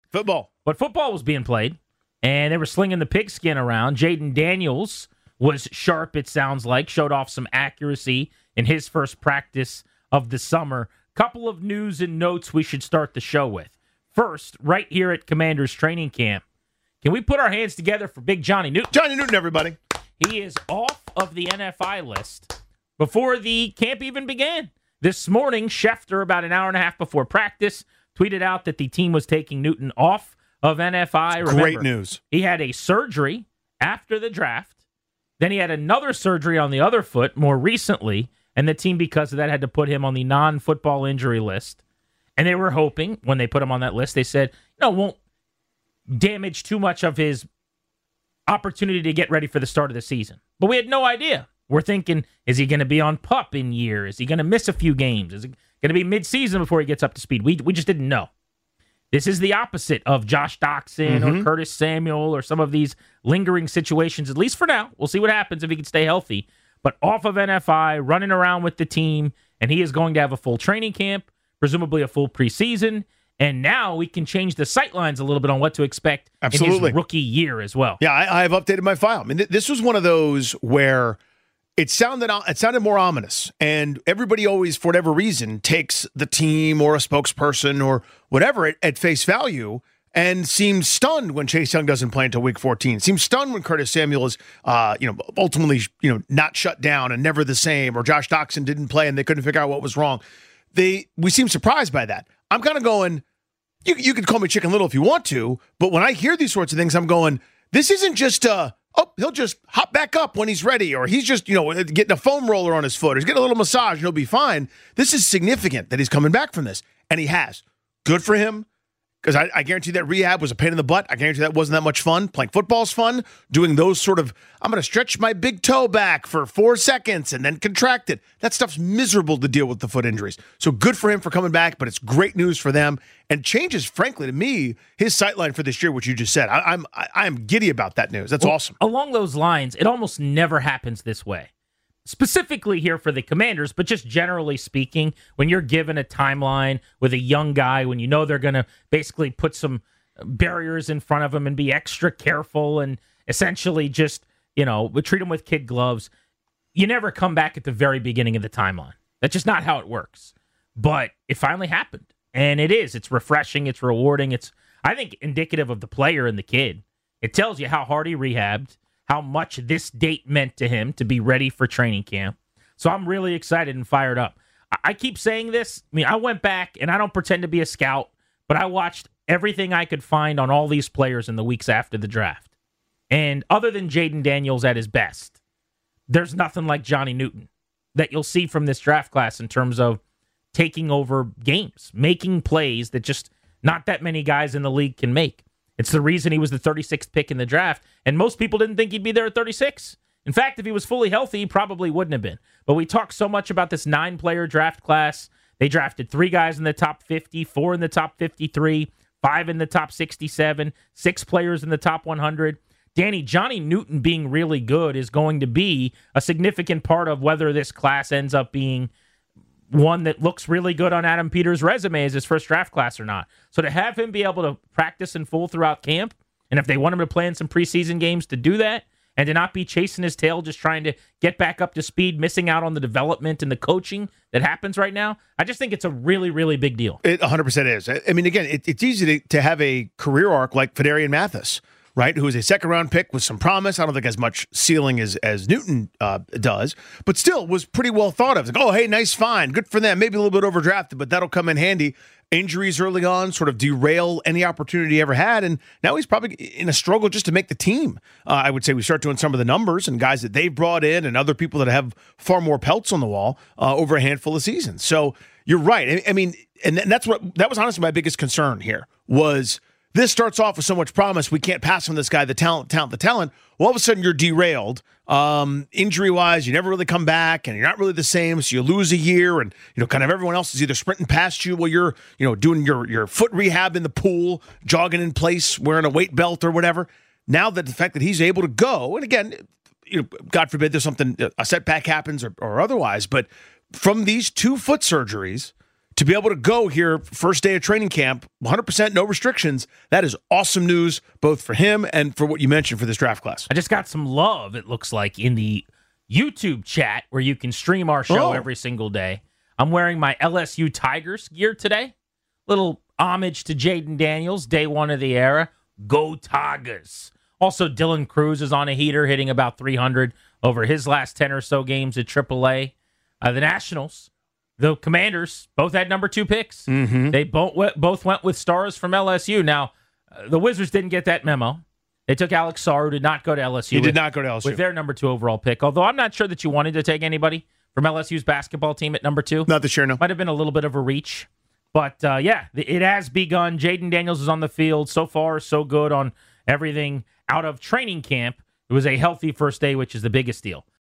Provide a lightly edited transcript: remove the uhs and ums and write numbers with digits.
Football. But football was being played, and they were slinging the pigskin around. Jaden Daniels was sharp, it sounds like, showed off some accuracy in his first practice of the summer. Couple of news and notes we should start the show with. First, right here at Commanders training camp, can we put our hands together for Big Johnny Newton? Johnny Newton, everybody. He is off of the NFI list before the camp even began. This morning, Schefter, about an hour and a half before practice, tweeted out that the team was taking Newton off of NFI. Remember, great news. He had a surgery after the draft. Then he had another surgery on the other foot more recently, and the team, because of that, had to put him on the non-football injury list. And they were hoping, when they put him on that list, they said, no, won't damage too much of his opportunity to get ready for the start of the season. But we had no idea. We're thinking, is he going to be on PUP in year? Is he going to miss a few games? Is it going to be mid-season before he gets up to speed? We just didn't know. This is the opposite of Josh Doxson or Curtis Samuel or some of these lingering situations, at least for now. We'll see what happens if he can stay healthy. But off of NFI, running around with the team, and he is going to have a full training camp, presumably a full preseason. And now we can change the sightlines a little bit on what to expect in his rookie year as well. Yeah, I have updated my file. I mean, this was one of those where it sounded more ominous, and everybody always, for whatever reason, takes the team or a spokesperson or whatever at face value and seems stunned when Chase Young doesn't play until week 14. Seems stunned when Curtis Samuel is, ultimately, not shut down and never the same, or Josh Doxson didn't play and they couldn't figure out what was wrong. We seem surprised by that. I'm kind of going, you can call me Chicken Little if you want to, but when I hear these sorts of things, I'm going, this isn't just he'll just hop back up when he's ready, or he's just, getting a foam roller on his foot, or he's getting a little massage and he'll be fine. This is significant that he's coming back from this, and he has. Good for him, because I guarantee that rehab was a pain in the butt. I guarantee that wasn't that much fun. Playing football's fun. Doing those sort of, I'm going to stretch my big toe back for 4 seconds and then contract it. That stuff's miserable to deal with the foot injuries. So good for him for coming back, but it's great news for them and changes, frankly, to me, his sightline for this year, which you just said. I'm giddy about that news. That's awesome. Along those lines, it almost never happens this way. Specifically here for the Commanders, but just generally speaking, when you're given a timeline with a young guy, when you know they're going to basically put some barriers in front of him and be extra careful and essentially just, treat him with kid gloves, you never come back at the very beginning of the timeline. That's just not how it works. But it finally happened, and it is. It's refreshing. It's rewarding. It's, I think, indicative of the player and the kid. It tells you how hard he rehabbed, how much this date meant to him to be ready for training camp. So I'm really excited and fired up. I keep saying this. I mean, I went back, and I don't pretend to be a scout, but I watched everything I could find on all these players in the weeks after the draft. And other than Jaden Daniels at his best, there's nothing like Johnny Newton that you'll see from this draft class in terms of taking over games, making plays that just not that many guys in the league can make. It's the reason he was the 36th pick in the draft, and most people didn't think he'd be there at 36. In fact, if he was fully healthy, he probably wouldn't have been. But we talk so much about this 9-player draft class. They drafted 3 guys in the top 50, 4 in the top 53, 5 in the top 67, 6 players in the top 100. Danny, Johnny Newton being really good is going to be a significant part of whether this class ends up being one that looks really good on Adam Peters' resume as his first draft class or not. So to have him be able to practice in full throughout camp, and if they want him to play in some preseason games, to do that, and to not be chasing his tail, just trying to get back up to speed, missing out on the development and the coaching that happens right now, I just think it's a really, really big deal. It 100% is. I mean, again, it's easy to have a career arc like Fedarian Mathis, right, who is a second-round pick with some promise. I don't think as much ceiling as Newton does, but still was pretty well thought of. It's like, oh, hey, nice find. Good for them. Maybe a little bit overdrafted, but that'll come in handy. Injuries early on sort of derail any opportunity he ever had, and now he's probably in a struggle just to make the team. I would say we start doing some of the numbers and guys that they've brought in and other people that have far more pelts on the wall over a handful of seasons. So you're right. I mean, and that was honestly my biggest concern here was this starts off with so much promise. We can't pass on this guy, the talent. Well, all of a sudden you're derailed. Injury-wise, you never really come back, and you're not really the same, so you lose a year, and kind of everyone else is either sprinting past you while you're doing your foot rehab in the pool, jogging in place, wearing a weight belt or whatever. Now that the fact that he's able to go, and again, God forbid there's something, a setback happens or otherwise, but from these 2 foot surgeries to be able to go here first day of training camp, 100% no restrictions, that is awesome news, both for him and for what you mentioned for this draft class. I just got some love, it looks like, in the YouTube chat where you can stream our show every single day. I'm wearing my LSU Tigers gear today. Little homage to Jaden Daniels, day one of the era. Go Tigers. Also, Dylan Cruz is on a heater, hitting about 300 over his last 10 or so games at AAA. The Nationals, the Commanders, both had number 2 picks. Mm-hmm. They both went with stars from LSU. Now, the Wizards didn't get that memo. They took Alex Sarr, who did not go to LSU. He did not go to LSU. With their number 2 overall pick. Although I'm not sure that you wanted to take anybody from LSU's basketball team at number 2. Not this year, no. Might have been a little bit of a reach. But, it has begun. Jaden Daniels is on the field. So far, so good on everything out of training camp. It was a healthy first day, which is the biggest deal.